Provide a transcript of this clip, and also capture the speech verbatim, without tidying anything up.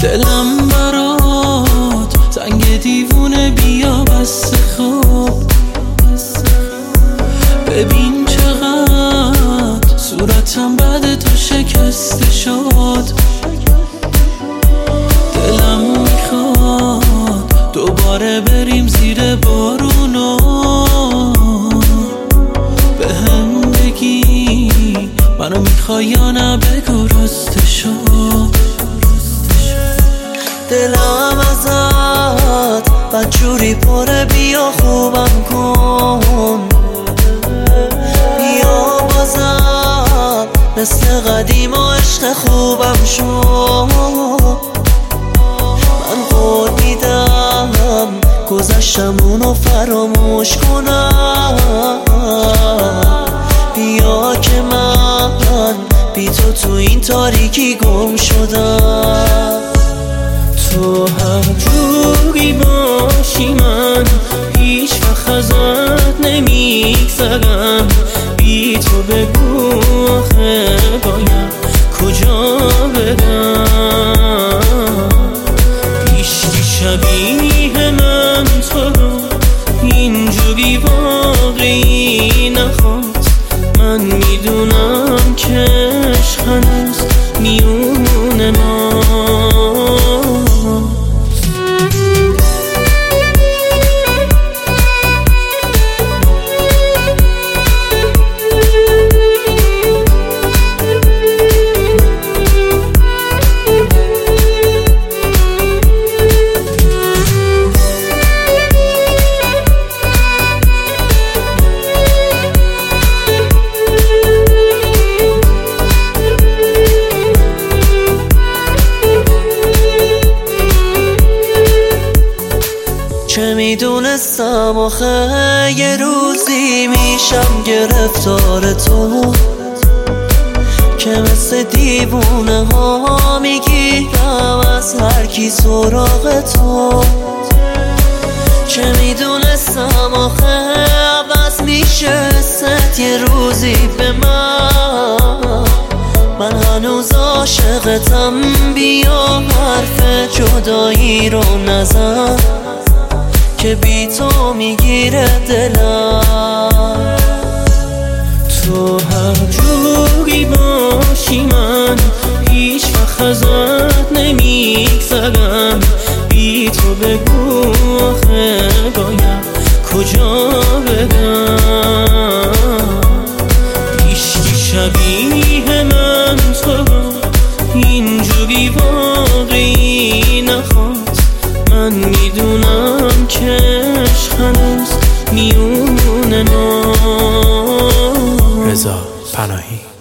دلم برات زنگ دیوونه بیا بس خوب. ببین چقدر صورتم بعد تو شکسته شد. دلم میخواد دوباره بریم زیر بارونا، به هم بگی منو میخوای یا نه، بگو راسته شد. دلم ازت بدجوری پره، بیا خوبم کن، بیا بازم مثل قدیم و عشق خوبم شو. من قول میدم گذشتمونو فراموش کنم، بیا که من بی تو تو این تاریکی گم شدم. تو هر جوری باشی من هیچ وقت ازت نمیگذرم، بی تو بگو آخه باید کجا برم. هیچکی شبیه من تو رو اینجوری واقعی نخواست. من میدونم که عشق هنوز میونه ما. چه میدونستم آخه یه روزی میشم گرفتار تو، که مثل دیوونه ها میگیرم از هر کی سراغ تو. چه میدونستم آخه عوض میشه ست یه روزی به من. من هنوز عاشقتم، بیا حرف جدایی رو نزن که بی تو میگیره دلم. تو هر جوری باشی من هیچ وقت ازت نمیگذرم، بی تو بگو آخه باید کجا برم. هیچکی شبیه من تو رو اینجوری واقعی نخواست. من میدونم که عشق هنوز میونه ما. رضا پناهی.